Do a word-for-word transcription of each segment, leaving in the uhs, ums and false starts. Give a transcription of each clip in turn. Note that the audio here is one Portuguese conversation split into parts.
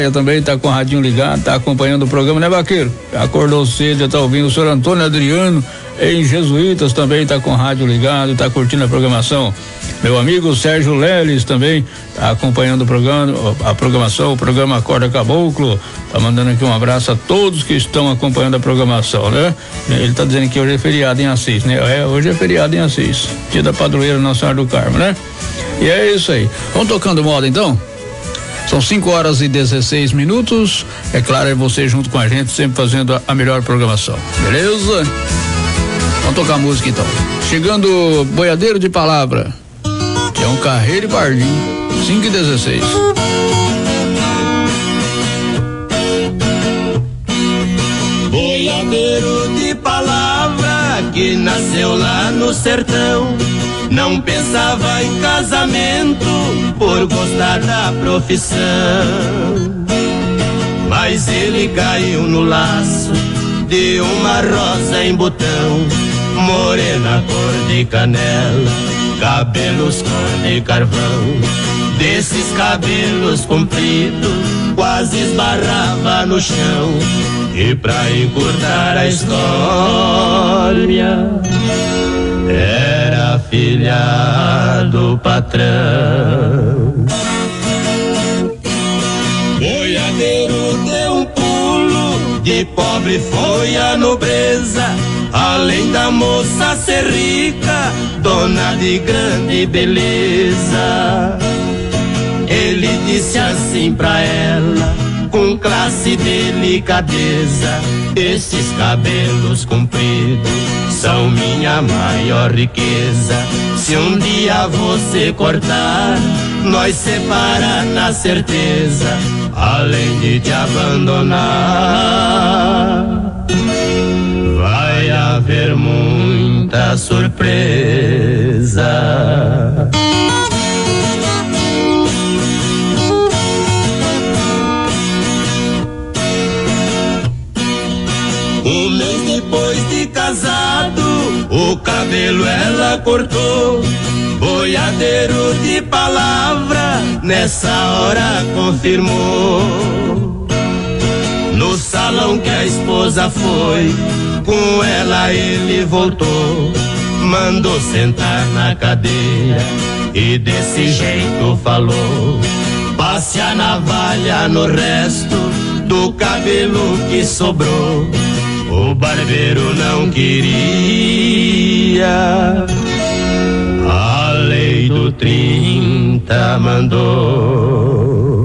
também está com o radinho ligado, está acompanhando o programa, né, Vaqueiro? Acordou cedo, já está ouvindo. O senhor Antônio Adriano, em Jesuítas, também está com o rádio ligado, está curtindo a programação. Meu amigo Sérgio Leles também está acompanhando o programa, a programação, o programa Acorda Caboclo. Tá mandando aqui um abraço a todos que estão acompanhando a programação, né? Ele está dizendo que hoje é feriado em Assis, né? É, hoje é feriado em Assis, dia da padroeira Nossa Senhora do Carmo, né? E é isso aí. Vamos tocando moda então? São cinco horas e dezesseis minutos. É claro, é você junto com a gente, sempre fazendo a, a melhor programação. Beleza? Vamos tocar a música então. Chegando Boiadeiro de Palavra, que é um carreiro e pardinho. cinco e dezesseis. Boiadeiro de palavra que nasceu lá no sertão. Não pensava em casamento por gostar da profissão, mas ele caiu no laço de uma rosa em botão, morena cor de canela, cabelos cor de carvão. Desses cabelos compridos quase esbarrava no chão. E pra encurtar a história, era filha do patrão. Boiadeiro deu um pulo, de pobre foi a nobreza. Além da moça ser rica, dona de grande beleza. Ele disse assim pra ela, com classe e delicadeza: esses cabelos compridos são minha maior riqueza. Se um dia você cortar, nós separa na certeza, além de te abandonar, vai haver muita surpresa. Um mês depois de casado, o cabelo ela cortou. Boiadeiro de palavra, nessa hora confirmou. No salão que a esposa foi, com ela ele voltou. Mandou sentar na cadeira e desse jeito falou: passe a navalha no resto do cabelo que sobrou. O barbeiro não queria, a lei do trinta mandou.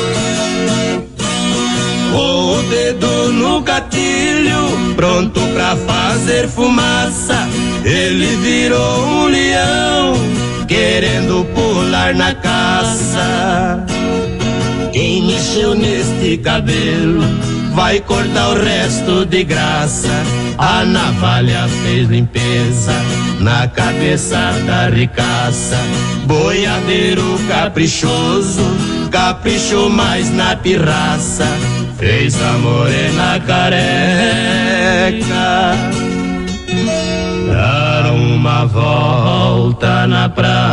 Com o dedo no gatilho, pronto pra fazer fumaça, ele virou um leão, querendo pular na caça. Quem mexeu neste cabelo vai cortar o resto de graça. A navalha fez limpeza na cabeça da ricaça. Boiadeiro caprichoso, caprichou mais na pirraça. Fez a morena careca dar uma volta na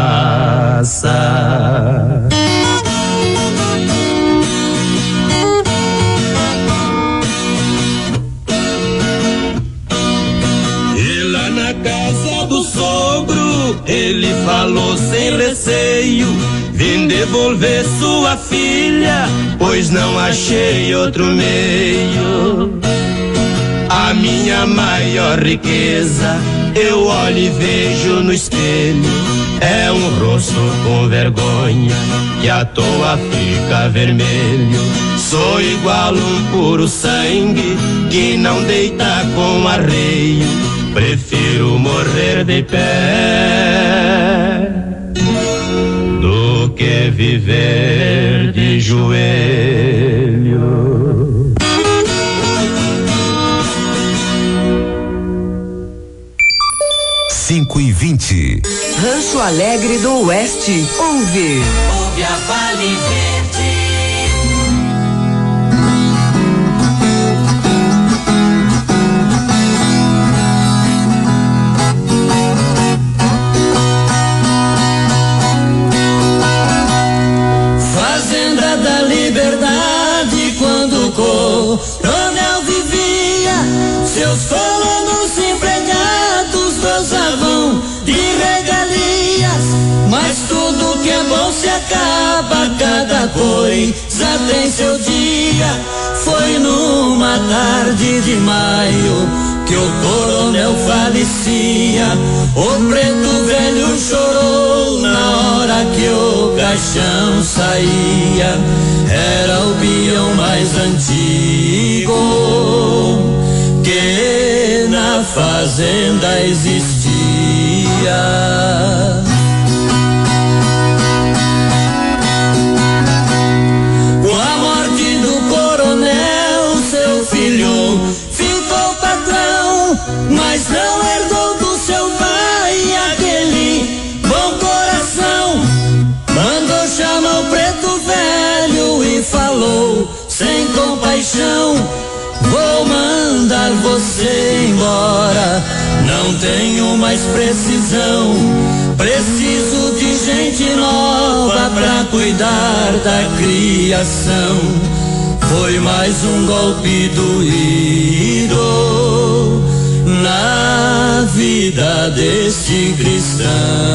praça. Ele falou sem receio: vim devolver sua filha, pois não achei outro meio. A minha maior riqueza, eu olho e vejo no espelho, é um rosto com vergonha, que à toa fica vermelho. Sou igual um puro sangue, que não deita com arreio. Prefiro morrer de pé do que viver de joelho. Cinco e vinte. Rancho Alegre do Oeste. Ouve. Ouve a Vale Verde. Fazenda da Liberdade, acaba, cada coisa tem seu dia. Foi numa tarde de maio que o coronel falecia. O preto velho chorou na hora que o caixão saía. Era o peão mais antigo que na fazenda existia. Com a morte do coronel, seu filho ficou patrão, mas não herdou do seu pai aquele bom coração. Mandou chamar o preto velho e falou sem compaixão: vou mandar você embora, não tenho mais precisão. Preciso de gente nova pra cuidar da criação. Foi mais um golpe doído na vida deste cristão.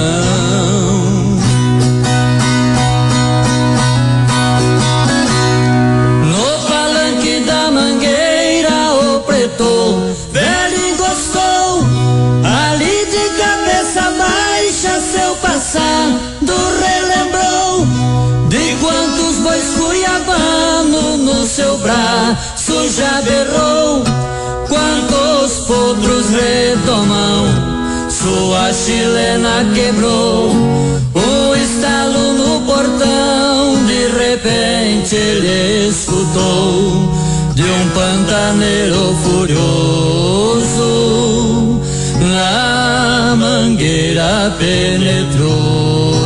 No palanque da mangueira o preto velho encostou, ali de cabeça baixa seu passado relembrou, de quantos bois cuiabano no seu braço já berrou, quantos potros retomão sua chilena quebrou. Um estalo no portão, de repente ele escutou, de um pantaneiro furioso na mangueira penetrou.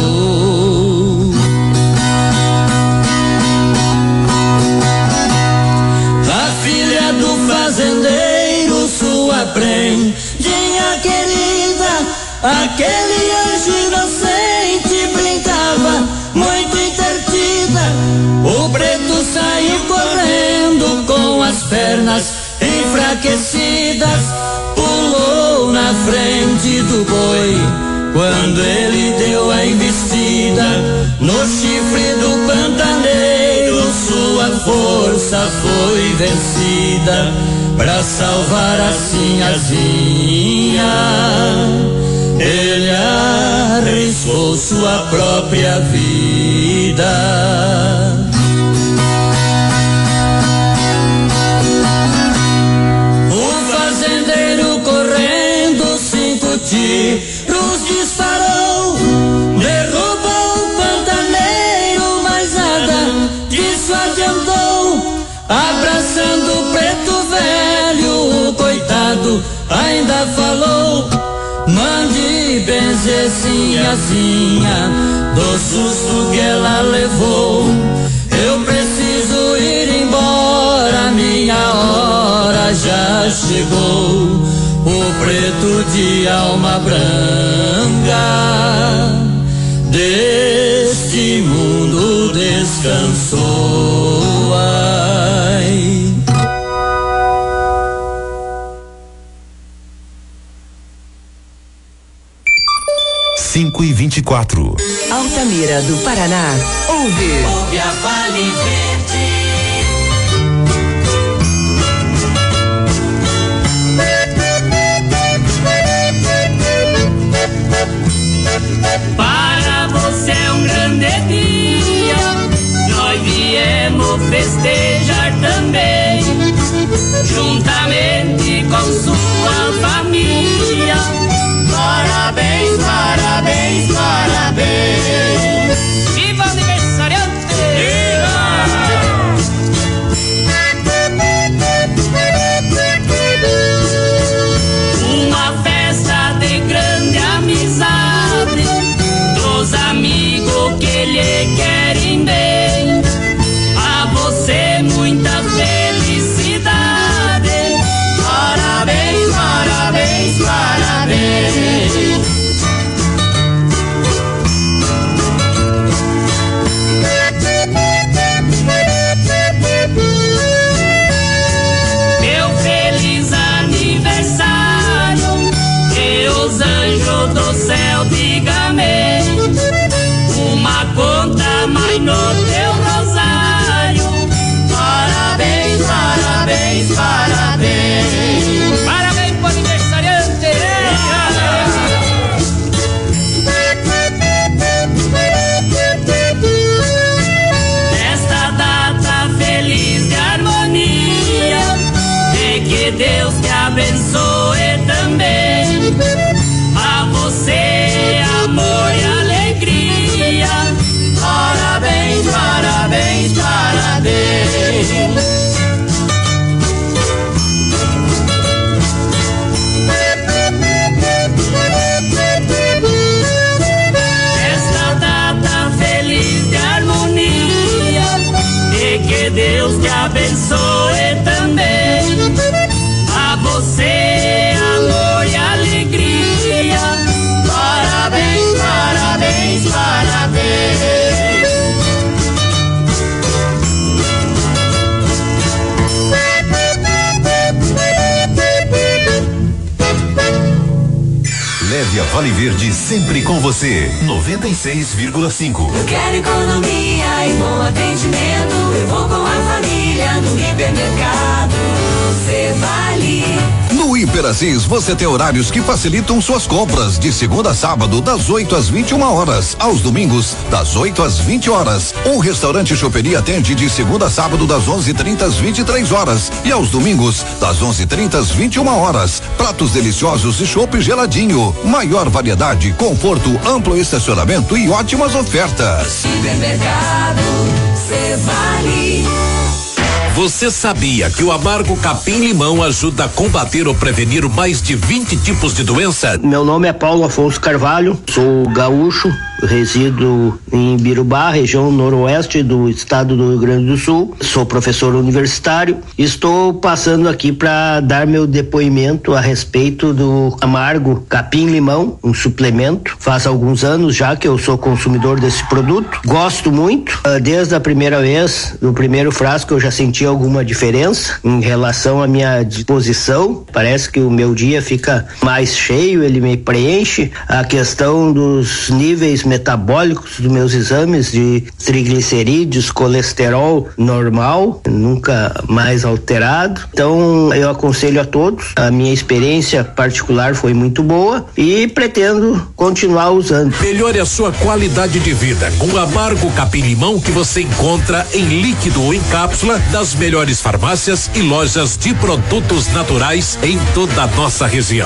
A filha do fazendeiro, sua prendinha querida, aquele anjo inocente brincava muito interdita. O preto saiu correndo com as pernas enfraquecidas, pulou na frente do boi quando ele deu a investida. No chifre do pantaneiro sua força foi vencida, pra salvar a sinhazinha ele arriscou sua própria vida. O fazendeiro correndo cinco tiros disparou, derrubou o pantaneiro, mas nada disso adiantou. Abraçando o preto velho, o coitado ainda falou: mande benzer sinhazinha do susto que ela levou. Eu preciso ir embora, minha hora já chegou. O preto de alma branca deste mundo descansou. Ai. cinco e vinte e quatro. Altamira do Paraná, ouve. Ouve a Vale Verde. Para você é um grande dia, nós viemos festejar também, juntamente com sua família. Parabéns, parabéns, parabéns. Viva o aniversariante! Uma festa de grande amizade, dos amigos que lhe querem bem. A você muita felicidade. Parabéns, parabéns, parabéns. abençoe também a você, amor e alegria. Parabéns, parabéns, parabéns. Leve a Vale Verde sempre com você. noventa e seis vírgula cinco. Eu quero economia e bom atendimento. Eu vou com a família no hipermercado. Cê Vale. No Hiperassis você tem horários que facilitam suas compras, de segunda a sábado, das oito às vinte e uma horas, aos domingos, das oito às vinte horas. Um restaurante choperia atende de segunda a sábado, das onze e trinta às vinte e três horas, e aos domingos, das onze e trinta às vinte e uma horas. Pratos deliciosos e chopp geladinho. Maior variedade, conforto, amplo estacionamento e ótimas ofertas. Supermercado Cê Vale. Você sabia que o amargo capim-limão ajuda a combater ou prevenir mais de vinte tipos de doença? Meu nome é Paulo Afonso Carvalho, sou gaúcho, resido em Birubá, região noroeste do estado do Rio Grande do Sul. Sou professor universitário. Estou passando aqui para dar meu depoimento a respeito do amargo capim-limão, um suplemento. Faz alguns anos já que eu sou consumidor desse produto. Gosto muito. Desde a primeira vez, no primeiro frasco, eu já senti alguma diferença em relação à minha disposição. Parece que o meu dia fica mais cheio, ele me preenche. A questão dos níveis metabólicos dos meus exames de triglicerídeos, colesterol normal, nunca mais alterado. Então eu aconselho a todos. A minha experiência particular foi muito boa e pretendo continuar usando. Melhore a sua qualidade de vida com o amargo capim-limão, que você encontra em líquido ou em cápsula das melhores farmácias e lojas de produtos naturais em toda a nossa região.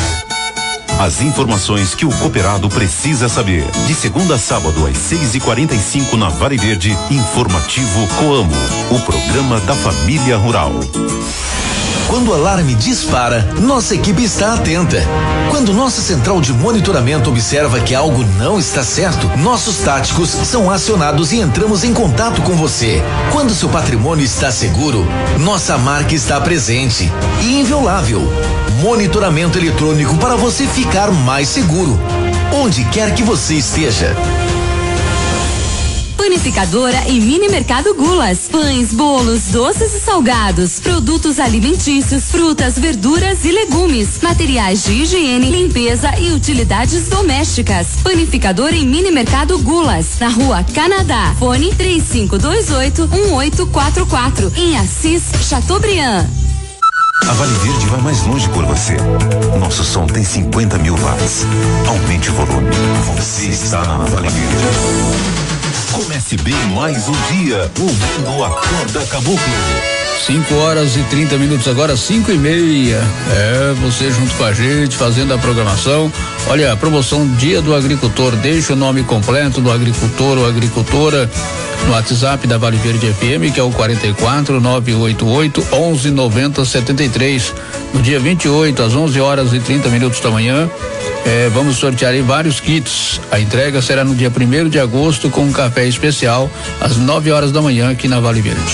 As informações que o cooperado precisa saber. De segunda a sábado às seis e quarenta e cinco na Vale Verde, informativo Coamo, o programa da família rural. Quando o alarme dispara, nossa equipe está atenta. Quando nossa central de monitoramento observa que algo não está certo, nossos táticos são acionados e entramos em contato com você. Quando seu patrimônio está seguro, nossa marca está presente e inviolável. Monitoramento eletrônico para você ficar mais seguro, onde quer que você esteja. Panificadora e mini mercado Gulas. Pães, bolos, doces e salgados, produtos alimentícios, frutas, verduras e legumes, materiais de higiene, limpeza e utilidades domésticas. Panificadora e mini mercado Gulas, na Rua Canadá. Fone três cinco dois oito, um oito quatro quatro, em Assis, Chateaubriand. A Vale Verde vai mais longe por você. Nosso som tem cinquenta mil watts. Aumente o volume. Você está na Vale Verde. Comece bem mais um dia, ouvindo a Acorda Caboclo. cinco horas e trinta minutos agora, cinco e meia. É, você junto com a gente, fazendo a programação. Olha, a promoção Dia do Agricultor. Deixa o nome completo do agricultor ou agricultora no WhatsApp da Vale Verde F M, que é o quarenta e quatro, nove oito oito, onze noventa, setenta e três. No dia vinte e oito, às onze horas e trinta minutos da manhã, é, vamos sortear aí vários kits. A entrega será no dia primeiro de agosto, com um café especial às nove horas da manhã aqui na Vale Verde.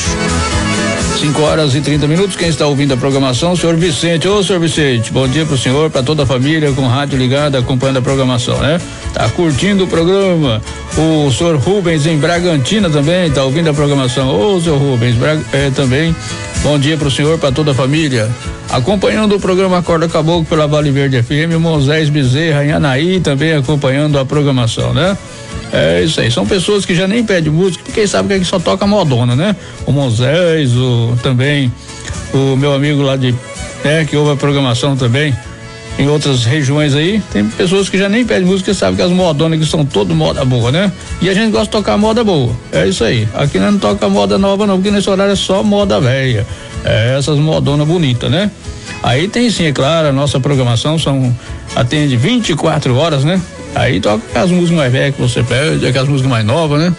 cinco horas e trinta minutos. Quem está ouvindo a programação? O senhor Vicente. Ô, senhor Vicente, bom dia pro senhor, para toda a família com rádio ligada, acompanhando a programação, né? Tá curtindo o programa. O senhor Rubens em Bragantina também tá ouvindo a programação. Ô, senhor Rubens, Bra é, também. Bom dia pro senhor, para toda a família. Acompanhando o programa Acorda Caboclo pela Vale Verde F M, Moisés Bezerra em Anaí também acompanhando a programação, né? É isso aí, são pessoas que já nem pedem música, porque sabem que só toca modona, né? O Moisés, o, também o meu amigo lá de, né, que ouve a programação também, em outras regiões aí, tem pessoas que já nem pedem música, sabem que as modonas que são todas moda boa, né? E a gente gosta de tocar moda boa, é isso aí. Aqui nós não toca moda nova não, porque nesse horário é só moda velha, é essas modonas bonitas, né? Aí tem sim, é claro, a nossa programação são, atende vinte e quatro horas, né? Aí toca as músicas mais velhas que você pede, aquelas músicas mais novas, né?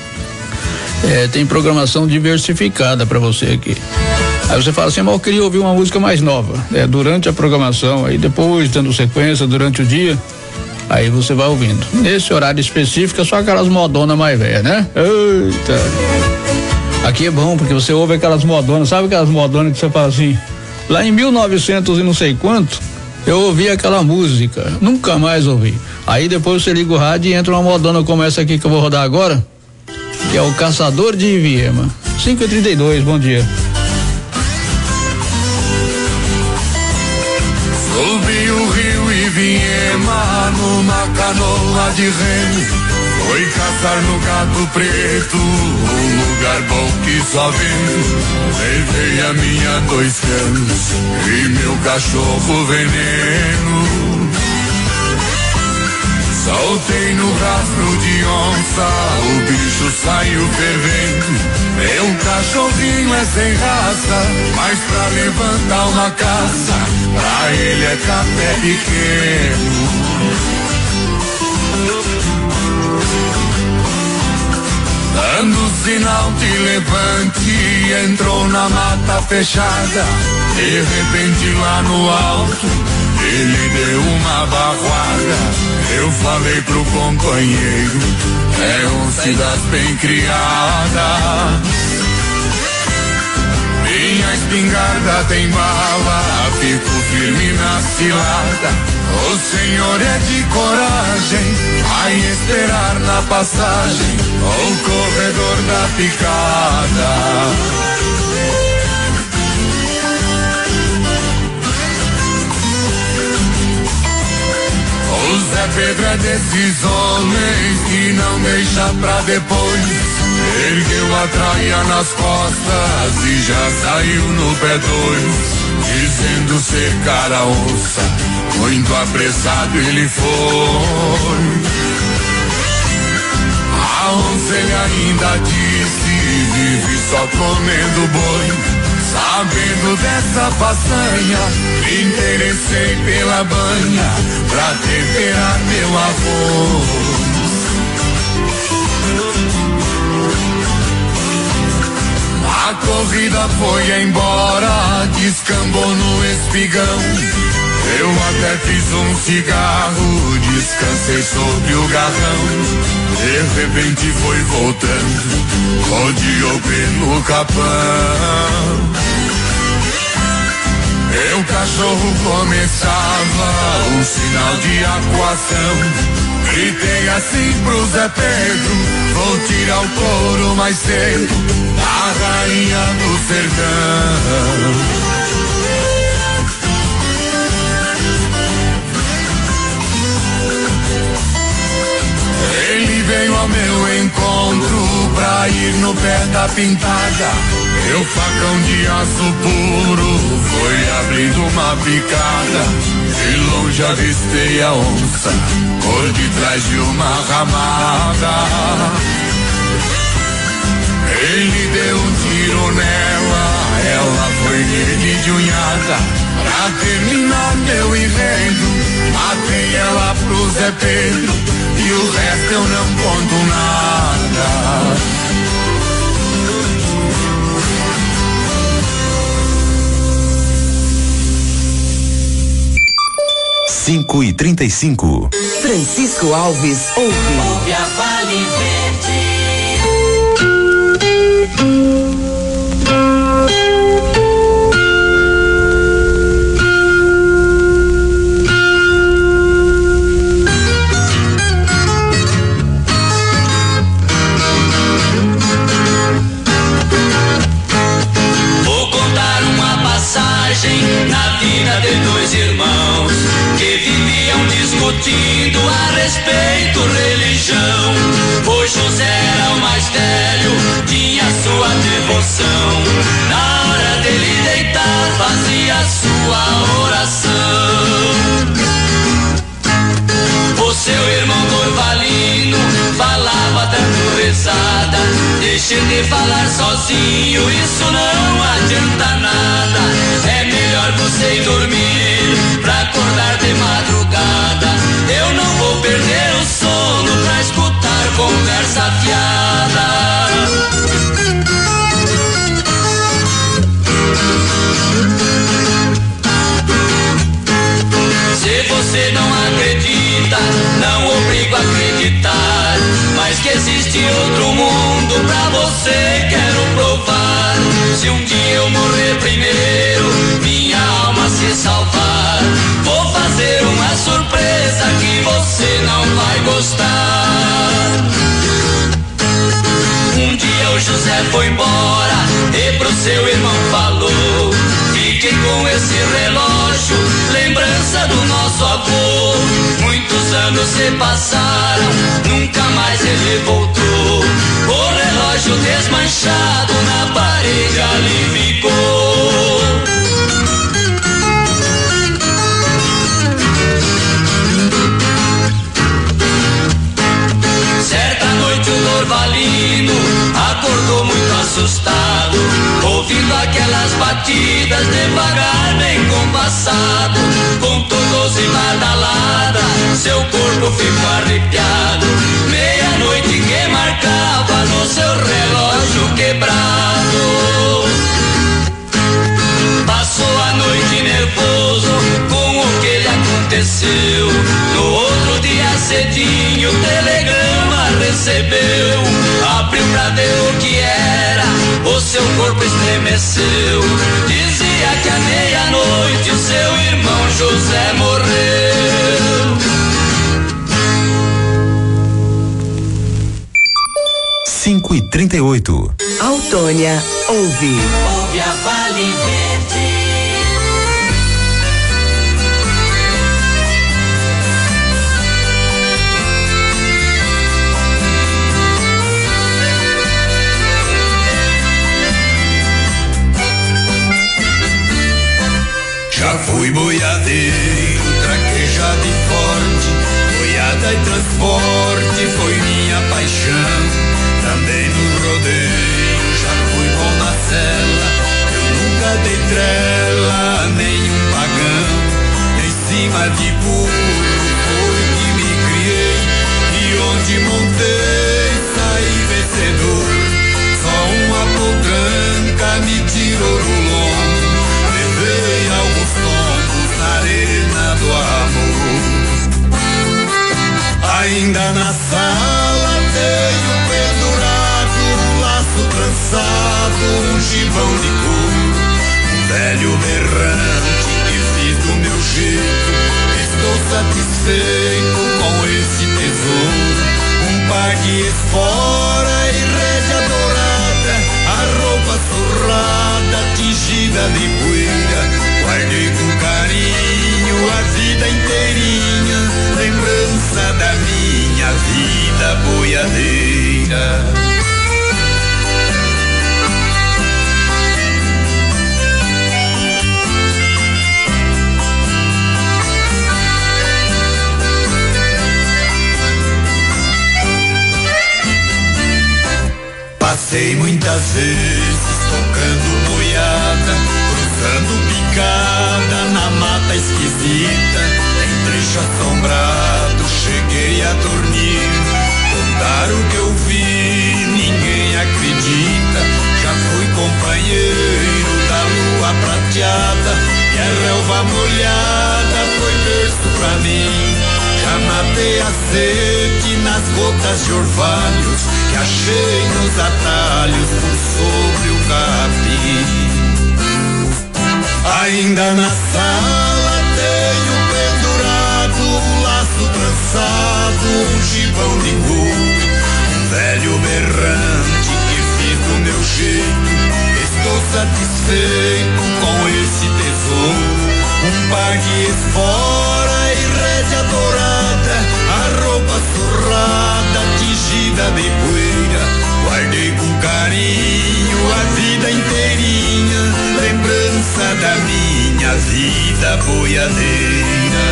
É, tem programação diversificada pra você aqui. Aí você fala assim, mas eu queria ouvir uma música mais nova. É, durante a programação, aí depois, dando sequência durante o dia, aí você vai ouvindo. Nesse horário específico, é só aquelas modonas mais velhas, né? Eita! Aqui é bom porque você ouve aquelas modonas, sabe aquelas modonas que você fala assim, lá em mil e novecentos e não sei quanto, eu ouvi aquela música, nunca mais ouvi. Aí depois você liga o rádio e entra uma modona como essa aqui que eu vou rodar agora, que é o Caçador de Iviema. cinco e trinta e dois, bom dia. Subi o rio Iviema numa canoa de remo, foi caçar no Gato Preto, um lugar bom que só vendo. Levei a minha dois canos e meu cachorro veneno. Soltei no rastro de onça, o bicho saiu fervendo. Meu cachorrinho é sem raça, mas pra levantar uma caça, pra ele é café pequeno. Dando sinal de levante, entrou na mata fechada. De repente lá no alto, ele deu uma barroada. Eu falei pro companheiro, é onça das bem criada. Minha espingarda tem bala, fico firme na cilada. O senhor é de coragem, vai esperar na passagem o corredor da picada. O Zé Pedro é desses homens que não deixa pra depois. Ergueu a traia nas costas e já saiu no pé dois. Dizendo ser cara onça, muito apressado ele foi. A onça ele ainda disse, vive só comendo boi. Sabendo dessa façanha, me interessei pela banha pra temperar meu arroz. A corrida foi embora, descambou no espigão. Eu até fiz um cigarro, descansei sobre o garrão. De repente foi voltando, rodeou pelo capão. Meu cachorro começava um sinal de acuação. Gritei assim pro Zé Pedro, vou tirar o couro mais cedo da rainha do sertão. Ele veio ao meu encontro pra ir no pé da pintada. Meu facão de aço puro foi abrindo uma picada. De longe avistei a onça por detrás de uma ramada. Ele deu um tiro nela, ela foi nele de unhada. Pra terminar meu enredo, matei ela pro Zé Pedro e o resto eu não conto nada. cinco e trinta e cinco. Francisco Alves ouve. Ouve a Vale Verde. Vou contar uma passagem na vida de dois irmãos que viviam discutindo a respeito religião. O José era o mais velho, tinha sua devoção. Na hora dele deitar fazia sua oração. O seu irmão Dorvalino falava dando rezada. Deixe de falar sozinho, isso não adianta nada. É melhor você ir dormir pra acordar de madrugada. Eu não vou perder o sono pra escutar conversa fiada. Se você não acredita, não obrigo a acreditar, mas que existe outro mundo pra você, quero provar. se um dia eu morrer primeiro, minha alma se salvar, vou fazer uma surpresa que você não vai gostar. Um dia o José foi embora e pro seu irmão falou: fique com esse relógio, lembrança do nosso avô. Muitos anos se passaram, nunca mais ele voltou. O relógio desmanchado na parede ali ficou. Certa noite o Dorvalino acordou muito assustado, ouvindo aquelas batidas devagar, bem compassado. Contou doze badaladas, seu corpo ficou arrepiado. Meia-noite que marcava no seu relógio quebrado. Passou a noite nervoso com o que lhe aconteceu. No outro dia cedinho o telegrama recebeu. Abriu pra ver o que era, o seu corpo estremeceu. Dizia que à meia-noite o seu irmão José morreu. cinco e trinta e oito. Autônia ouve. Ouve a Vale Verde. Já fui boiadeiro, traquejado e forte, boiada e transporte foi minha paixão. Também no rodeio já fui bom na cela, eu nunca dei trela a nenhum pagão. Em cima de burro foi que me criei, e onde montei saí vencedor. Só uma potranca me tirou do lombo, levei alguns tombos na arena do amor. Ainda na sala tenho pendurado um laço trançado, um gibão de couro, um velho berrante que fiz do meu jeito. Estou satisfeito com esse tesouro, um par de espora e rédea dourada, a roupa surrada, tingida de poeira. Guardei com carinho a vida inteirinha, lembrança da minha vida boiadeira. Passei muitas vezes tocando boiada, cruzando picada na mata esquisita. Em trecho assombrado cheguei a dormir, contar o que eu vi ninguém acredita. Já fui companheiro da lua prateada, e a relva molhada foi berço pra mim. Já matei a sede nas gotas de orvalhos que achei nos atalhos por sobre o capim. Ainda na sala tenho pendurado um laço trançado, um gibão de couro, um velho berrante que fiz do meu jeito. Estou satisfeito com esse tesouro, um par de espora e rédea dourada, a roupa surrada, tingida de poeira. Guardei com carinho a vida inteirinha, lembrança da minha vida boiadeira.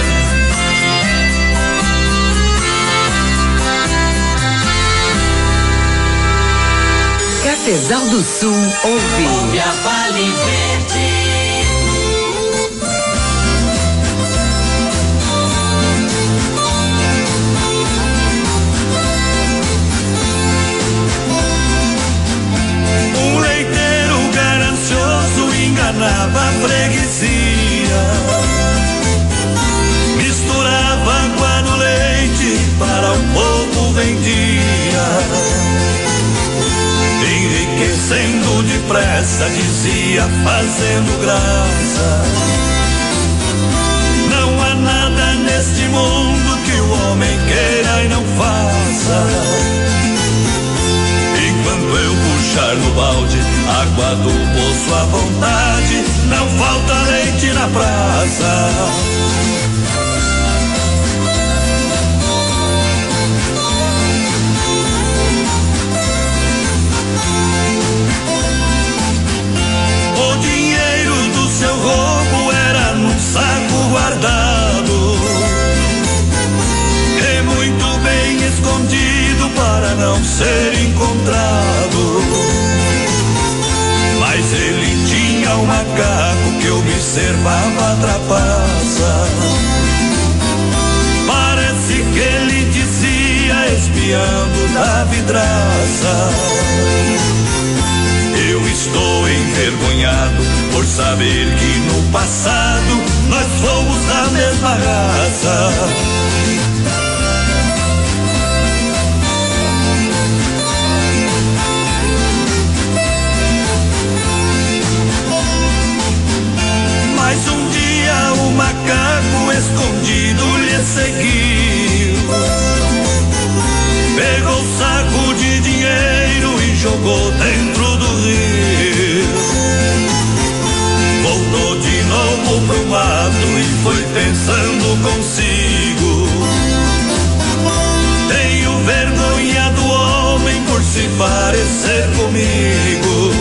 Cafezal do Sul ouve. Ouve a Vale Verde. Um leiteiro ganancioso enganava a freguesia, misturava água no leite, para o povo vendia, enriquecendo depressa, dizia fazendo graça. Não há nada neste mundo que o homem queira e não faça. Enquanto eu puxar no balde água do poço à vontade, não falta leite na praça. O dinheiro do seu roubo era num saco guardado e muito bem escondido para não ser encontrado. Mas ele tinha um macaco que observava a trapaça. Parece que ele dizia espiando da vidraça: eu estou envergonhado por saber que no passado nós fomos da mesma raça. Mas um dia o macaco escondido lhe seguiu, pegou o saco de dinheiro e jogou dentro do rio. Voltou de novo pro mato e foi pensando consigo: tenho vergonha do homem por se parecer comigo.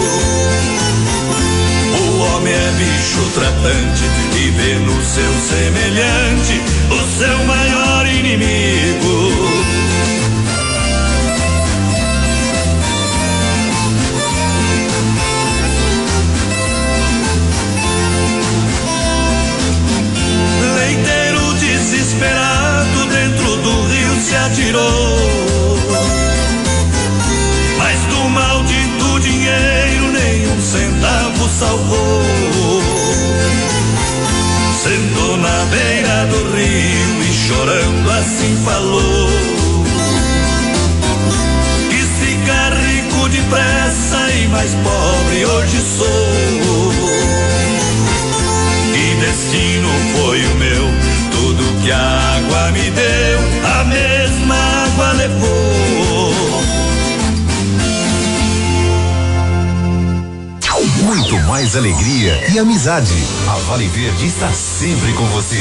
O homem é bicho tratante e vê no seu semelhante o seu maior inimigo. Leiteiro desesperado dentro do rio se atirou, mas do maldito dinheiro nenhum centavo salvou. Sentou na beira do rio e chorando assim falou: quis ficar rico depressa e mais pobre hoje sou. Que destino foi o meu? Tudo que a água me deu, a mesma água levou. Muito mais alegria e amizade. A Vale Verde está sempre com você.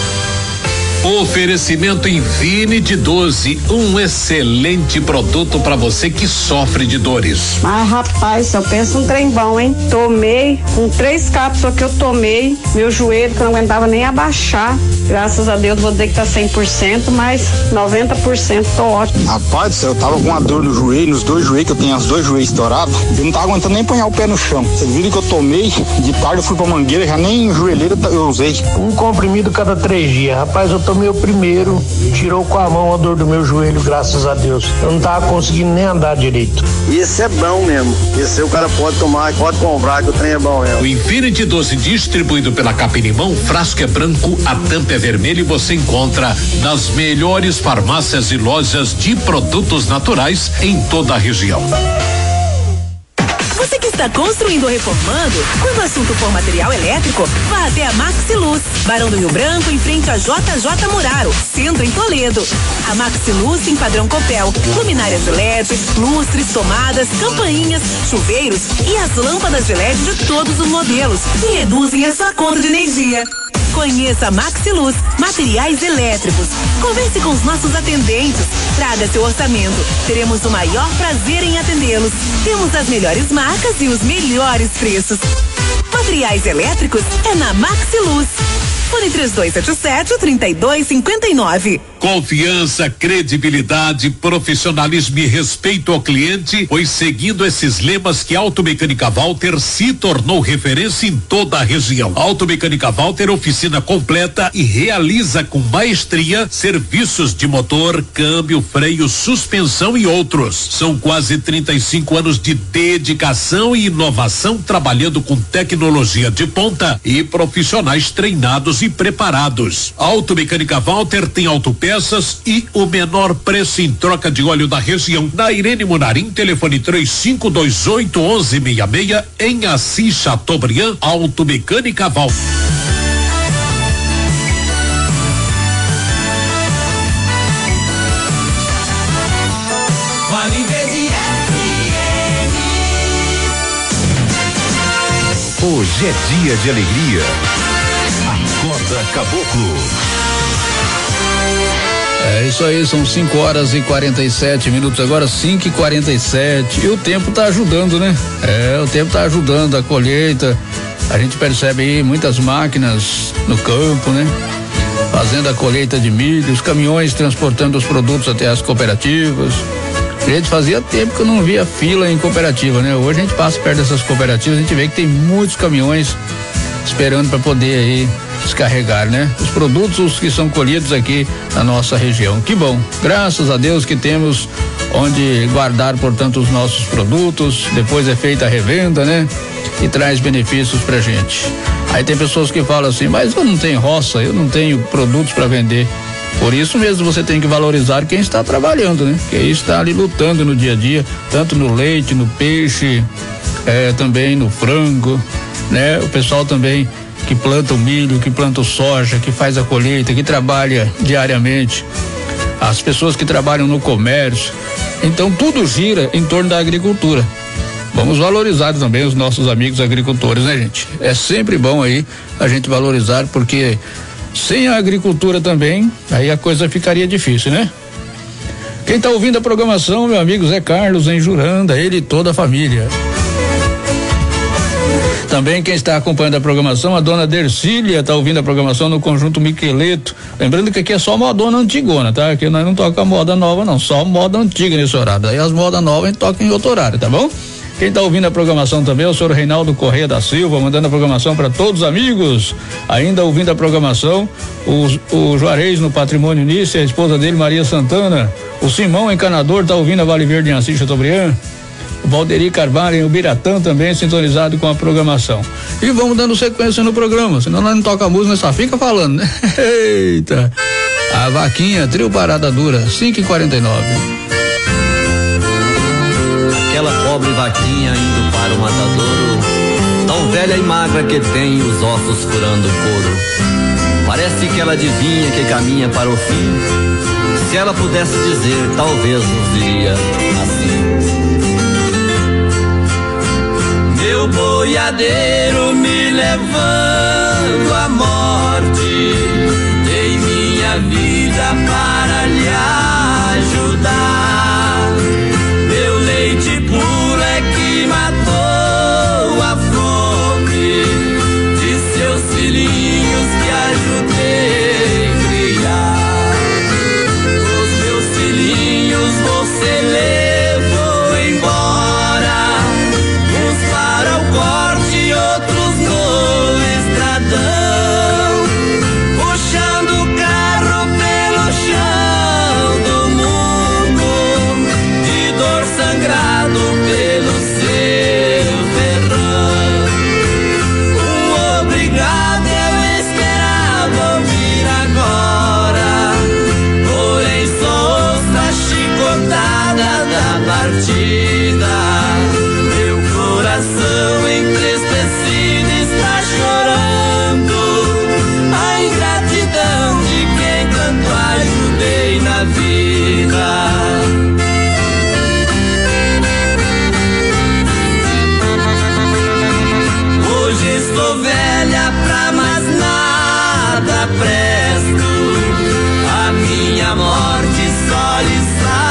Oferecimento Infinity doze, um excelente produto para você que sofre de dores. Mas rapaz, só pensa um trem bom, hein? Tomei, com três cápsulas que eu tomei, meu joelho que eu não aguentava nem abaixar. Graças a Deus vou dizer que tá cem por cento, mas noventa por cento tô ótimo. Rapaz, eu tava com uma dor no joelho, nos dois joelhos, que eu tenho os dois joelhos estourados. Eu não tava aguentando nem ponhar o pé no chão. Vocês viram que eu tomei, de tarde eu fui pra Mangueira, já nem joelheira eu usei. Um comprimido cada três dias. Rapaz, eu tomei o primeiro, tirou com a mão a dor do meu joelho, graças a Deus. Eu não tava conseguindo nem andar direito. Isso é bom mesmo. Isso aí o cara pode tomar, pode comprar, que o trem é bom mesmo. O Infinity doze, distribuído pela Capirimão, frasco é branco, a tampa é vermelha e você encontra nas melhores farmácias e lojas de produtos naturais em toda a região. Você que está construindo ou reformando, quando o assunto for material elétrico, vá até a Maxiluz, Barão do Rio Branco, em frente a J J Muraro, centro em Toledo. A Maxiluz tem padrão Copel, luminárias de L E D, lustres, tomadas, campainhas, chuveiros e as lâmpadas de L E D de todos os modelos, que reduzem a sua conta de energia. Conheça a Maxiluz, materiais elétricos. Converse com os nossos atendentes. Traga seu orçamento. Teremos o maior prazer em atendê-los. Temos as melhores marcas e os melhores preços. Materiais elétricos é na Maxiluz. Fone três dois sete sete, três dois cinco nove. Confiança, credibilidade, profissionalismo e respeito ao cliente, pois seguindo esses lemas que a Automecânica Walter se tornou referência em toda a região. Automecânica Walter, oficina completa e realiza com maestria serviços de motor, câmbio, freio, suspensão e outros. São quase trinta e cinco anos de dedicação e inovação, trabalhando com tecnologia de ponta e profissionais treinados e preparados. Automecânica Walter tem autopeças e o menor preço em troca de óleo da região. Na Irene Munarim, telefone três cinco dois oito, onze sessenta e seis, em Assis Chateaubriand, Automecânica Walter. Hoje é dia de alegria. Acorda Caboclo. É isso aí, são cinco horas e quarenta e sete minutos agora, cinco e quarenta e sete. E o tempo tá ajudando, né? É, o tempo tá ajudando a colheita. A gente percebe aí muitas máquinas no campo, né? Fazendo a colheita de milho, os caminhões transportando os produtos até as cooperativas. A gente fazia tempo que eu não via fila em cooperativa, né? Hoje a gente passa perto dessas cooperativas, a gente vê que tem muitos caminhões esperando para poder aí descarregar, né? Os produtos que são colhidos aqui na nossa região. Que bom, graças a Deus que temos onde guardar, portanto, os nossos produtos, depois é feita a revenda, né? E traz benefícios pra gente. Aí tem pessoas que falam assim, mas eu não tenho roça, eu não tenho produtos para vender. Por isso mesmo você tem que valorizar quem está trabalhando, né? Quem está ali lutando no dia a dia, tanto no leite, no peixe, é, também no frango, né? O pessoal também que planta o milho, que planta o soja, que faz a colheita, que trabalha diariamente, as pessoas que trabalham no comércio. Então tudo gira em torno da agricultura. Vamos valorizar também os nossos amigos agricultores, né, gente? É sempre bom aí a gente valorizar, porque sem a agricultura também, aí a coisa ficaria difícil, né? Quem está ouvindo a programação, meu amigo Zé Carlos, em Juranda, ele e toda a família. Também quem está acompanhando a programação, a dona Dercília está ouvindo a programação no Conjunto Miqueleto. Lembrando que aqui é só modona antigona, tá? Aqui nós não toca moda nova não, só moda antiga nesse horário. Aí as modas novas a gente toca em outro horário, tá bom? Quem está ouvindo a programação também é o senhor Reinaldo Correia da Silva, mandando a programação para todos os amigos. Ainda ouvindo a programação, o, o Juarez no Patrimônio Nice, a esposa dele, Maria Santana. O Simão Encanador está ouvindo a Vale Verde em Assis Chateaubriand. O Valderi Carvalho em Ubiratã também sintonizado com a programação. E vamos dando sequência no programa, senão nós não toca música, nós só fica falando, né? Eita! A vaquinha, trio Parada Dura, cinco e quarenta e nove. Aquela pobre vaquinha indo para o matadouro, tão velha e magra que tem os ossos furando o couro. Parece que ela adivinha que caminha para o fim. Se ela pudesse dizer, talvez nos diria assim: meu boiadeiro me levando à morte, dei minha vida para lhe ajudar. Meu leite puro é que matou a fome de seus filhinhos que ajudei criar. Os meus filhinhos você levou embora, uns para o corte e outros no estradão, puxando o carro pelo chão do mundo, de dor sangrado pelo seu ferrão. Um obrigado eu esperava ouvir agora, porém sou outra chicotada da partida. Meu coração entristecido está chorando a ingratidão de quem tanto ajudei na vida. Hoje estou velha pra mais nada presto, a minha morte só lhe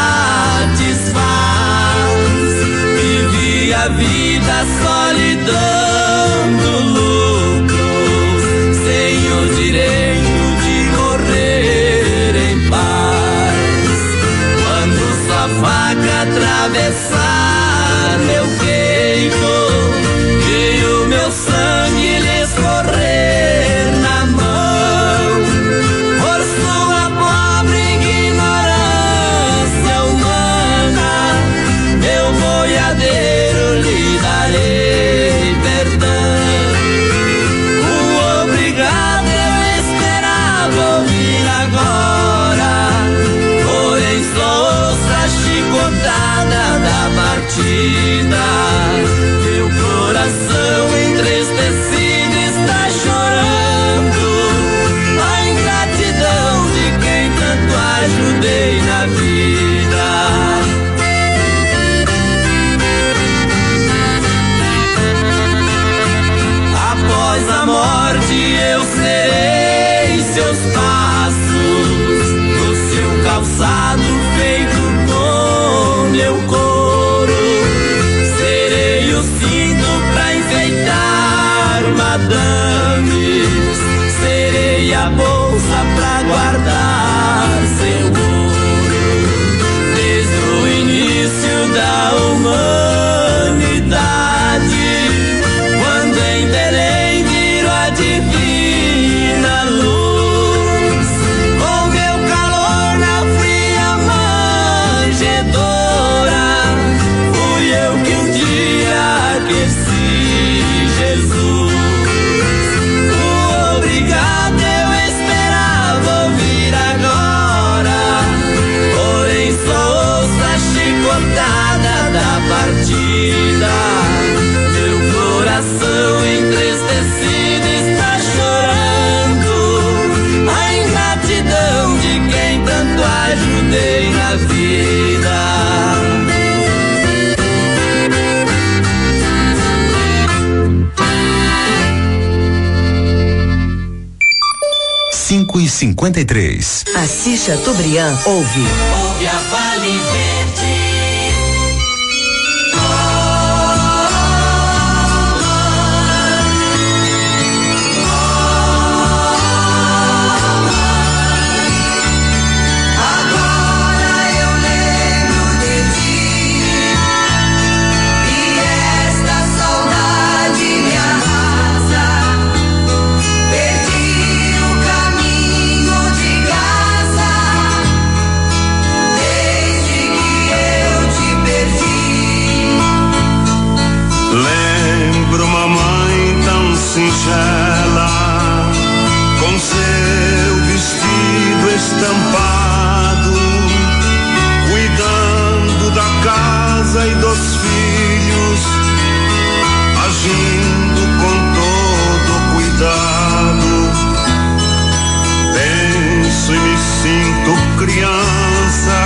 satisfaz. Vivi a vida só lhe dando lucros, sem o direito de morrer em paz. Quando sua faca atravessar meu peito e o meu sangue lhe cinco e cinquenta e três. Assis Chateaubriand ouve. Ouve a Vale Verde. Singela, com seu vestido estampado, cuidando da casa e dos filhos, agindo com todo cuidado. Penso e me sinto criança,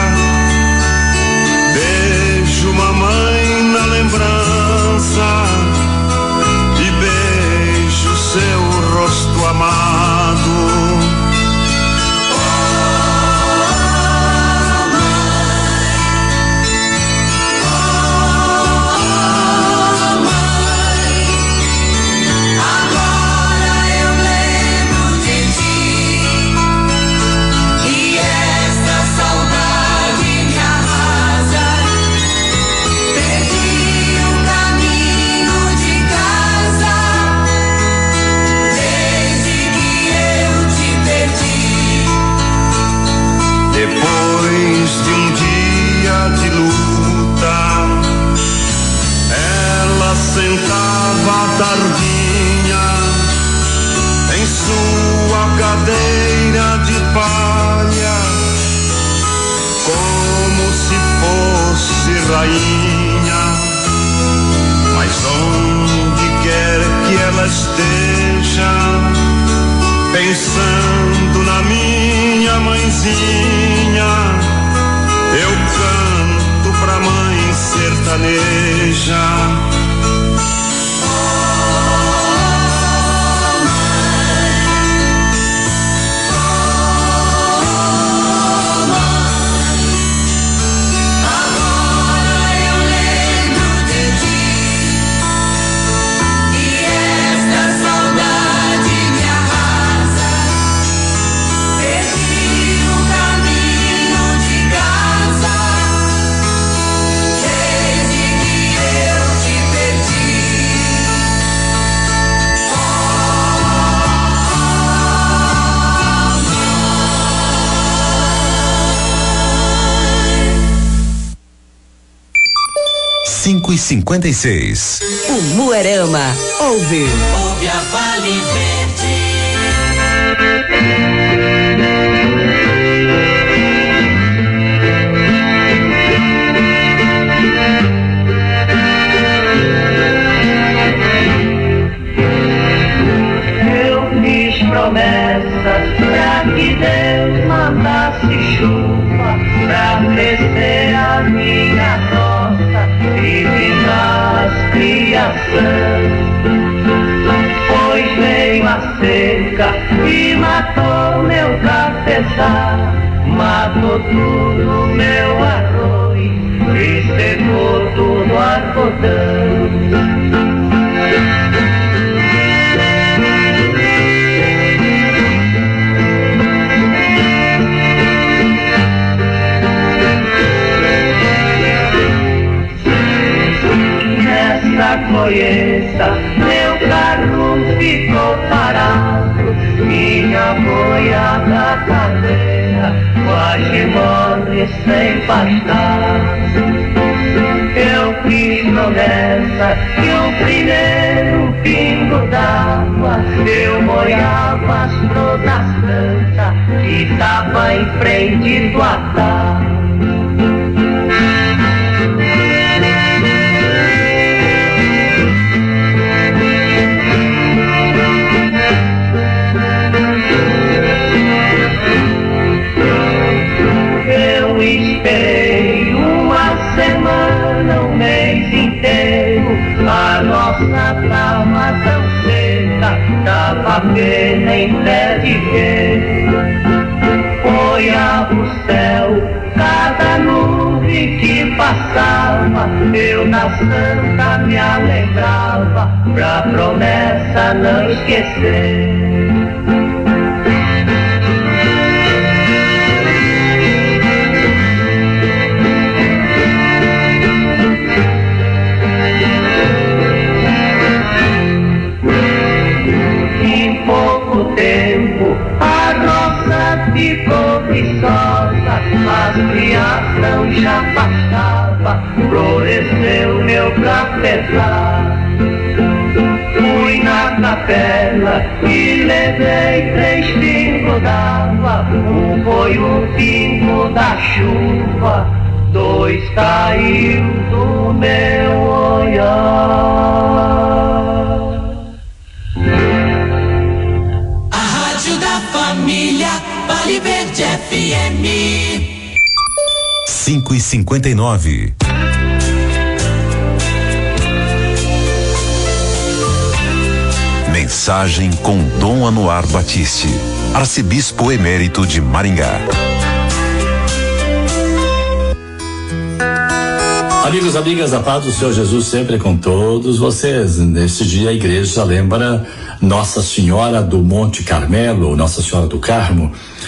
beijo mamãe na lembrança, seu rosto amado. Depois de um dia de luta, ela sentava à tardinha em sua cadeira de palha, como se fosse rainha. Mas onde quer que ela esteja, pensando na minha mãezinha, eu canto pra mãe sertaneja. cinco e cinquenta e seis. O Moarama ouve. Ouve a Vale Verde. Eu fiz promessas pra que Deus mandasse chuva pra crescer a minha roça e vingar as criações. Pois veio a seca e matou meu cafezal, matou tudo meu arroz e secou tudo algodão. Nessa colheita meu carro ficou parado, minha boiada cadeira quase morre sem pastar. Eu fiz promessa que o primeiro pingo d'água eu molhava as frutas tantas e tava em frente do altar. Esperei uma semana, um mês inteiro, a nossa tava tão seca, dava pena em pé de queijo. olhava o céu, cada nuvem que passava, eu na santa me alegrava, pra promessa não esquecer. Em pouco tempo a roça ficou viçosa, as criação já passava, floresceu meu cafezal. Fui na capela e levei três pingos d'água, um foi o pingo da chuva, dois caiu do meu olhar. Família Vale Verde F M. cinco e cinquenta e nove. Mensagem com Dom Anuar Batiste, arcebispo emérito de Maringá. Amigos, amigas, a paz do Senhor Jesus sempre com todos vocês. Neste dia a igreja lembra Nossa Senhora do Monte Carmelo, Nossa Senhora do Carmo,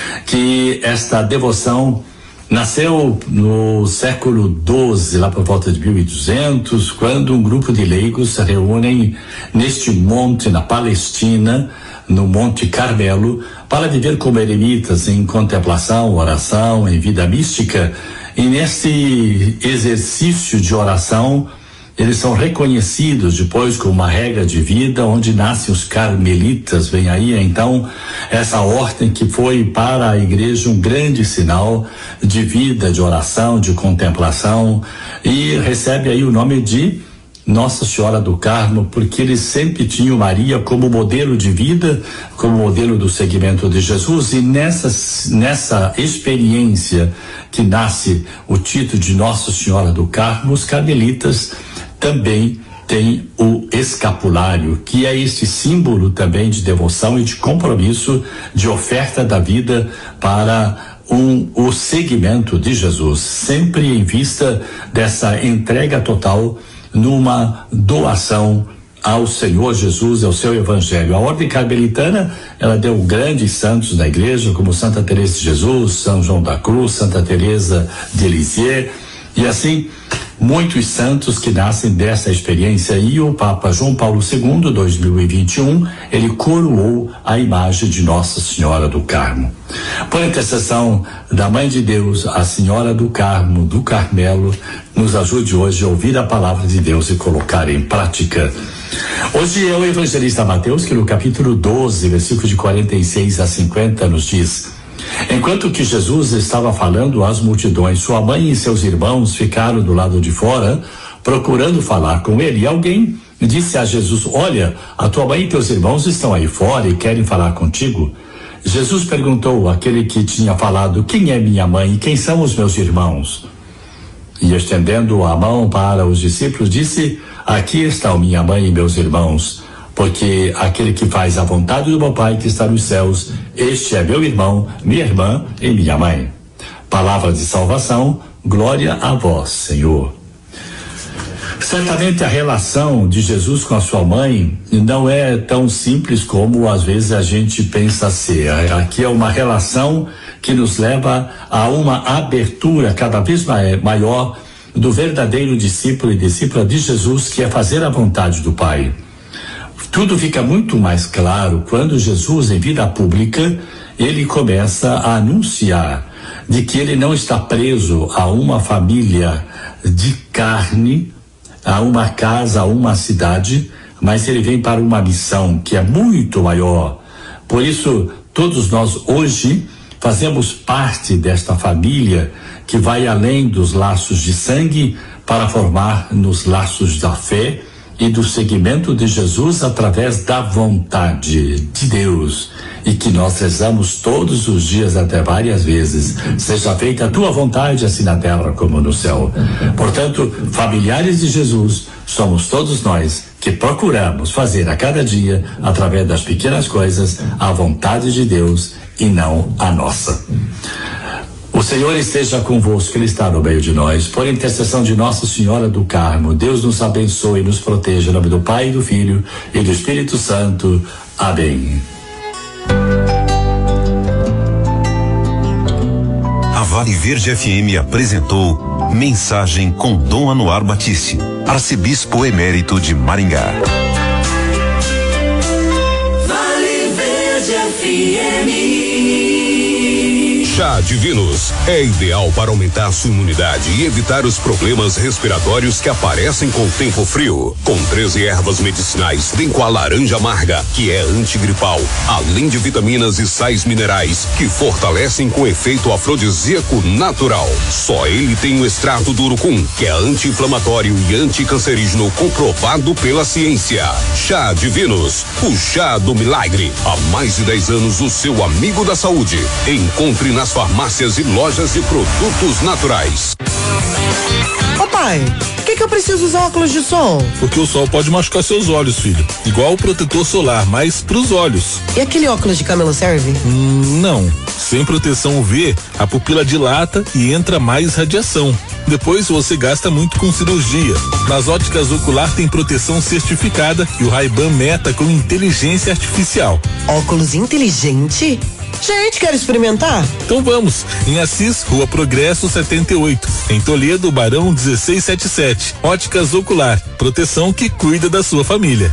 que esta devoção nasceu no século doze, lá por volta de mil e duzentos, quando um grupo de leigos se reúnem neste monte na Palestina, no Monte Carmelo, para viver como eremitas em contemplação, oração, em vida mística. E nesse exercício de oração, eles são reconhecidos depois como uma regra de vida, onde nascem os carmelitas. Vem aí então essa ordem que foi para a igreja um grande sinal de vida, de oração, de contemplação, e recebe aí o nome de Nossa Senhora do Carmo, porque eles sempre tinham Maria como modelo de vida, como modelo do seguimento de Jesus. E nessa, nessa experiência que nasce o título de Nossa Senhora do Carmo, os carmelitas também têm o escapulário, que é esse símbolo também de devoção e de compromisso, de oferta da vida para um, o seguimento de Jesus, sempre em vista dessa entrega total numa doação ao Senhor Jesus e ao seu evangelho. A ordem carmelitana, ela deu grandes santos na igreja, como Santa Teresa de Jesus, São João da Cruz, Santa Teresa de Lisieux, e assim muitos santos que nascem dessa experiência. E o Papa João Paulo segundo, dois mil e vinte e um, ele coroou a imagem de Nossa Senhora do Carmo. Por intercessão da Mãe de Deus, a Senhora do Carmo, do Carmelo, nos ajude hoje a ouvir a palavra de Deus e colocar em prática. Hoje é o evangelista Mateus que no capítulo doze, versículo de quarenta e seis a cinquenta, nos diz: enquanto que Jesus estava falando às multidões, sua mãe e seus irmãos ficaram do lado de fora, procurando falar com ele. E alguém disse a Jesus: olha, a tua mãe e teus irmãos estão aí fora e querem falar contigo. Jesus perguntou àquele que tinha falado: quem é minha mãe e quem são os meus irmãos? E estendendo a mão para os discípulos, disse: aqui estão minha mãe e meus irmãos, porque aquele que faz a vontade do meu Pai que está nos céus, este é meu irmão, minha irmã e minha mãe. Palavra de salvação, glória a vós, Senhor. Certamente a relação de Jesus com a sua mãe não é tão simples como às vezes a gente pensa ser. Aqui é uma relação que nos leva a uma abertura cada vez maior do verdadeiro discípulo e discípula de Jesus, que é fazer a vontade do Pai. Tudo fica muito mais claro quando Jesus, em vida pública, ele começa a anunciar de que ele não está preso a uma família de carne, a uma casa, a uma cidade, mas ele vem para uma missão que é muito maior. Por isso, todos nós hoje fazemos parte desta família que vai além dos laços de sangue para formar nos laços da fé e do seguimento de Jesus através da vontade de Deus, e que nós rezamos todos os dias, até várias vezes: seja feita a tua vontade, assim na terra como no céu. Portanto, familiares de Jesus somos todos nós que procuramos fazer a cada dia, através das pequenas coisas, a vontade de Deus e não a nossa. O Senhor esteja convosco, Ele está no meio de nós. Por intercessão de Nossa Senhora do Carmo, Deus nos abençoe e nos proteja. Em nome do Pai, do Filho e do Espírito Santo. Amém. A Vale Verde F M apresentou Mensagem com Dom Anuar Batiste, arcebispo emérito de Maringá. Vale Verde F M. Chá Divinos é ideal para aumentar sua imunidade e evitar os problemas respiratórios que aparecem com o tempo frio. Com treze ervas medicinais, vem com a laranja amarga, que é antigripal, além de vitaminas e sais minerais que fortalecem com efeito afrodisíaco natural. Só ele tem o extrato do urucum, que é anti-inflamatório e anticancerígeno comprovado pela ciência. Chá Divinos, o chá do milagre. Há mais de dez anos, o seu amigo da saúde. Encontre nas farmácias e lojas de produtos naturais. Ô pai, por que que eu preciso usar óculos de sol? Porque o sol pode machucar seus olhos, filho. Igual o protetor solar, mas pros olhos. E aquele óculos de camelo serve? Hum, não. Sem proteção U V, a pupila dilata e entra mais radiação. Depois você gasta muito com cirurgia. Nas óticas Ocular tem proteção certificada e o Ray-Ban Meta com inteligência artificial. Óculos inteligente? Gente, quer experimentar? Então vamos, em Assis, Rua Progresso setenta e oito, em Toledo, Barão dezesseis setenta e sete. Óticas Ocular, proteção que cuida da sua família.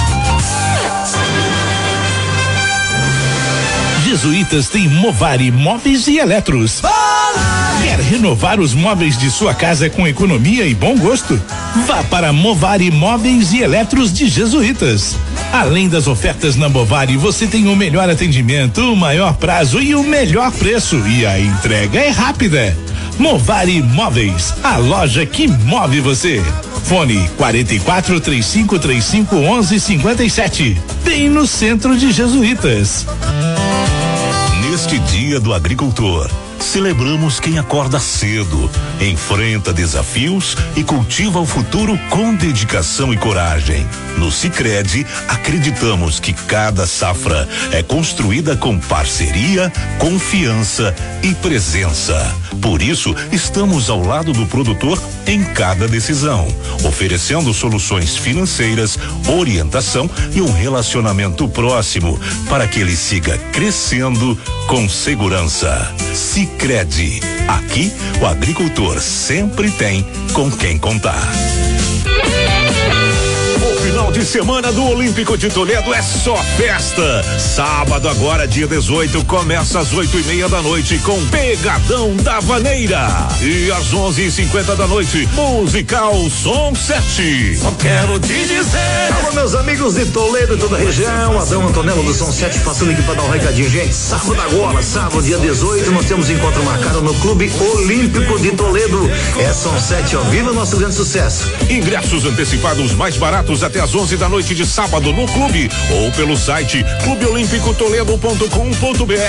Jesuítas tem Movari Móveis e Eletros. Quer renovar os móveis de sua casa com economia e bom gosto? Vá para Movari Móveis e Eletros de Jesuítas. Além das ofertas na Movari, você tem o melhor atendimento, o maior prazo e o melhor preço. E a entrega é rápida. Movari Móveis, a loja que move você. Fone quarenta e quatro, trinta e cinco, trinta e cinco, onze, cinquenta e sete. Bem no centro de Jesuítas. Neste Dia do Agricultor, celebramos quem acorda cedo, enfrenta desafios e cultiva o futuro com dedicação e coragem. No Sicredi, acreditamos que cada safra é construída com parceria, confiança e presença. Por isso, estamos ao lado do produtor em cada decisão, oferecendo soluções financeiras, orientação e um relacionamento próximo para que ele siga crescendo com segurança. Sicredi, aqui o agricultor sempre tem com quem contar. Final de semana do Olímpico de Toledo é só festa. Sábado agora, dia dezoito, começa às oito e meia da noite com Pegadão da Vaneira. E às onze e cinquenta da noite, musical Som sete. Só quero te dizer. Alô, meus amigos de Toledo e toda a região, Adão Antonello do Som sete passando aqui para dar um recadinho, gente. Sábado agora, sábado, dia dezoito, nós temos encontro marcado no Clube Olímpico de Toledo. É Som sete, ó, viva o nosso grande sucesso. Ingressos antecipados mais baratos até às onze da noite de sábado no clube ou pelo site clube olímpico toledo ponto com ponto br.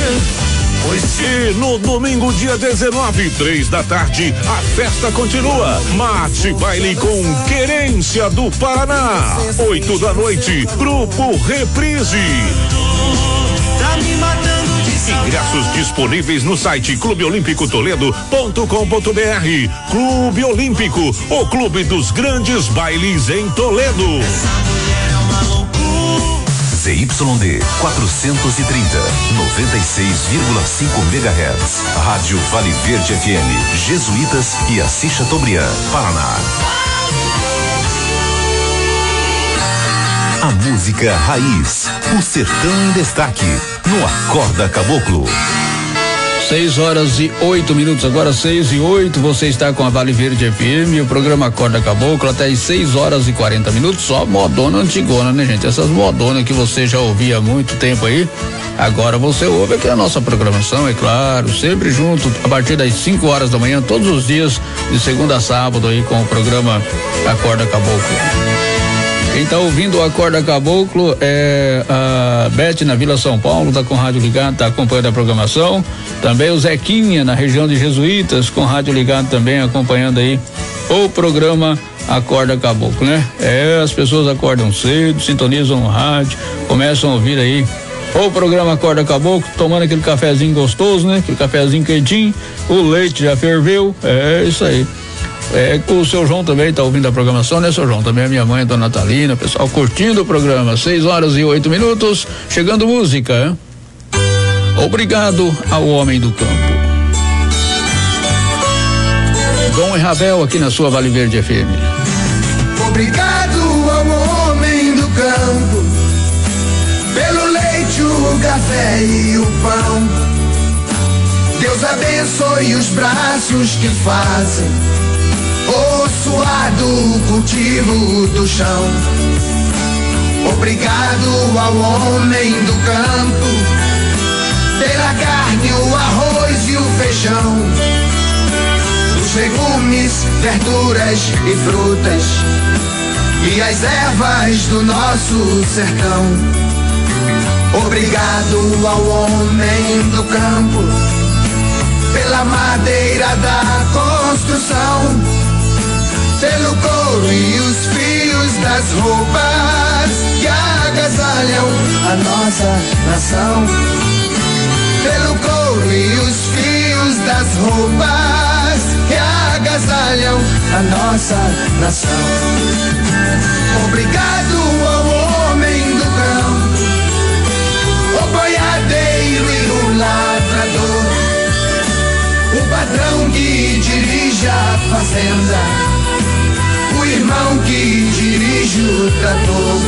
E no domingo, dia dezenove, três da tarde, a festa continua. Mate baile com Querência do Paraná. Oito da noite, Grupo Reprise. Tá me matando de saudade. Ingressos disponíveis no site clube olímpico toledo ponto com ponto br. Clube Olímpico, o clube dos grandes bailes em Toledo. Z Y D quatrocentos e trinta, noventa e seis vírgula cinco megahertz. Rádio Vale Verde F M, Jesuítas e Assis Chateaubriand, Paraná. A música raiz, o sertão em destaque, no Acorda Caboclo. Seis horas e oito minutos, agora seis e oito, você está com a Vale Verde F M, o programa Acorda Caboclo até às seis horas e quarenta minutos, só modona antigona, né, gente? Essas modonas que você já ouvia há muito tempo aí, agora você ouve aqui a nossa programação, é claro, sempre junto, a partir das cinco horas da manhã, todos os dias, de segunda a sábado aí com o programa Acorda Caboclo. Quem tá ouvindo o Acorda Caboclo é a Beth na Vila São Paulo, tá com rádio ligado, tá acompanhando a programação. Também o Zequinha na região de Jesuítas, com rádio ligado também, acompanhando aí o programa Acorda Caboclo, né? É, as pessoas acordam cedo, sintonizam o rádio, começam a ouvir aí O programa Acorda Caboclo, tomando aquele cafezinho gostoso, né? Aquele cafezinho quentinho, o leite já ferveu, é isso aí. É, o seu João também tá ouvindo a programação, né, seu João? Também a minha mãe, a dona Natalina, pessoal curtindo o programa, seis horas e oito minutos, chegando música, hein? Obrigado ao homem do campo. Dom e Ravel aqui na sua Vale Verde F M. Obrigado ao homem do campo, pelo leite, o café e o pão. Deus abençoe os braços que fazem o suado cultivo do chão. Obrigado ao homem do campo, pela carne, o arroz e o feijão, os legumes, verduras e frutas e as ervas do nosso sertão. Obrigado ao homem do campo, pela madeira da construção, pelo couro e os fios das roupas que agasalham a nossa nação. Pelo couro e os fios das roupas que agasalham a nossa nação. Obrigado ao homem do campo, o boiadeiro e o lavrador, o patrão que dirige a fazenda, o irmão que dirige o trator.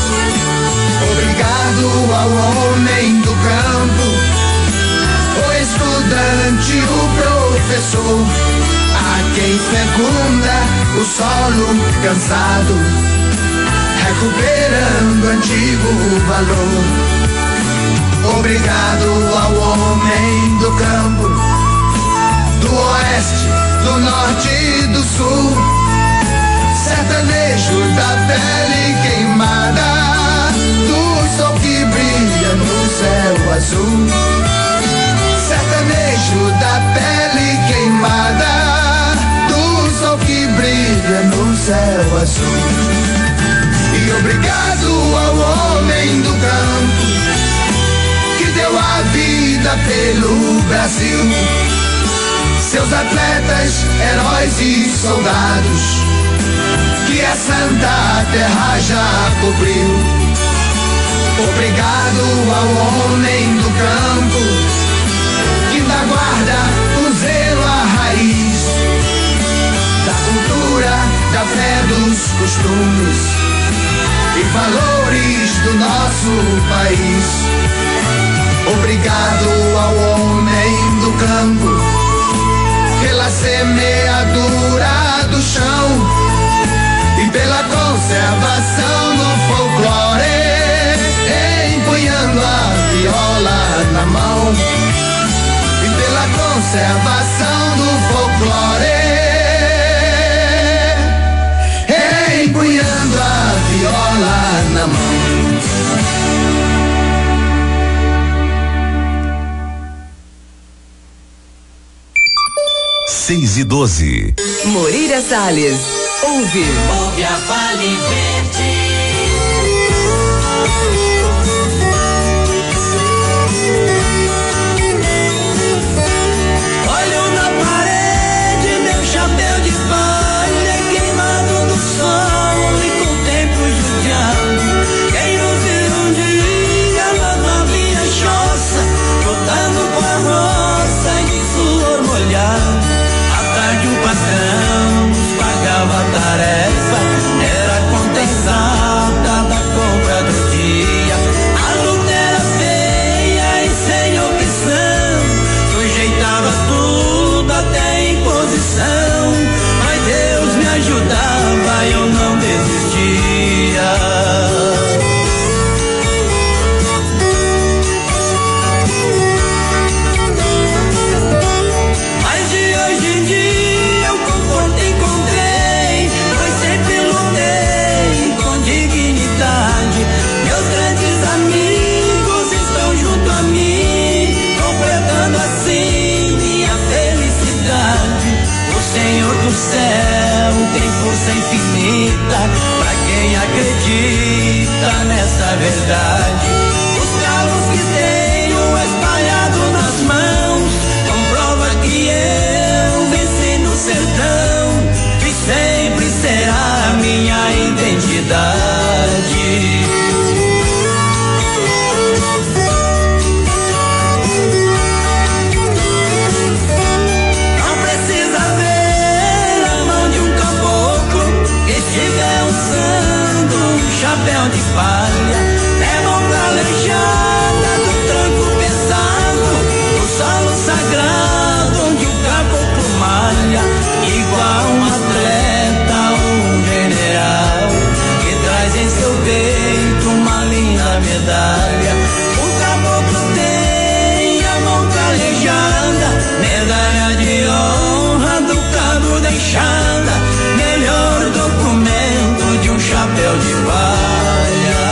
Obrigado ao homem do campo, o estudante, o professor, a quem fecunda o solo cansado, recuperando antigo valor. Obrigado ao homem do campo, do oeste, do norte e do sul, sertanejo da pele queimada, do sol que brilha no céu azul. Sertanejo da pele queimada, do sol que brilha no céu azul. E obrigado ao homem do campo, que deu a vida pelo Brasil, seus atletas, heróis e soldados, que a santa terra já cobriu. Obrigado ao homem do campo, que ainda guarda o zelo, a raiz da cultura, da fé, dos costumes e valores do nosso país. Obrigado ao homem do campo, pela semeadura do chão e pela conservação do folclore, empunhando a viola na mão. E pela conservação do folclore, empunhando a viola na mão. Seis e doze. Moreira Salles, ouve. Ouve a Vale Verde. Olho na parede, meu chapéu de palha queimado no sol e com o tempo judiado. Quem não viu um dia lavar minha choça, botando com a roça de suor molhado. O patrão nos pagava a tarefa, era contenção batalha. O caboclo tem a mão calejada, medalha de honra do cabo da enxada, melhor documento de um chapéu de palha.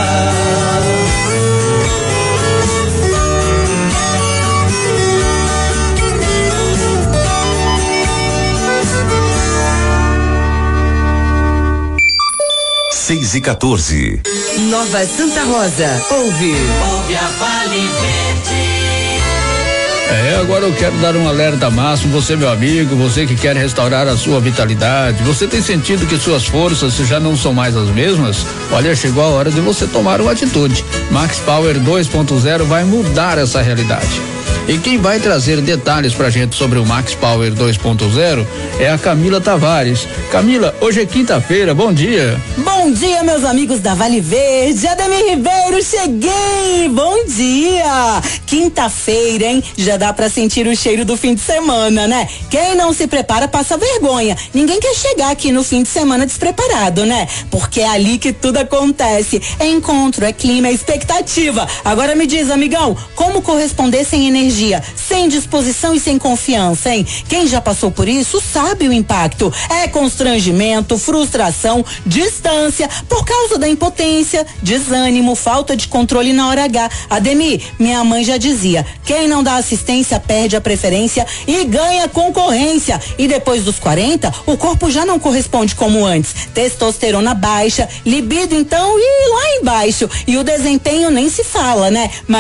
Seis e quatorze. Nova Santa Rosa, ouve. Ouve a Vale Verde. É, agora eu quero dar um alerta máximo, você meu amigo, você que quer restaurar a sua vitalidade, você tem sentido que suas forças já não são mais as mesmas? Olha, chegou a hora de você tomar uma atitude. Max Power dois ponto zero vai mudar essa realidade. E quem vai trazer detalhes pra gente sobre o Max Power dois ponto zero é a Camila Tavares. Camila, hoje é quinta-feira, bom dia. Bom dia, meus amigos da Vale Verde. Ademir Ribeiro, cheguei! Bom dia! Quinta-feira, hein? Já dá pra sentir o cheiro do fim de semana, né? Quem não se prepara passa vergonha. Ninguém quer chegar aqui no fim de semana despreparado, né? Porque é ali que tudo acontece. É encontro, é clima, é expectativa. Agora me diz, amigão, como corresponder sem energia? Sem disposição e sem confiança, hein? Quem já passou por isso sabe o impacto. É constrangimento, frustração, distância, por causa da impotência, desânimo, falta de controle na hora H. Ademir, minha mãe já dizia, quem não dá assistência perde a preferência e ganha concorrência. E depois dos quarenta, o corpo já não corresponde como antes. Testosterona baixa, libido então e lá embaixo. E o desempenho nem se fala, né? Mas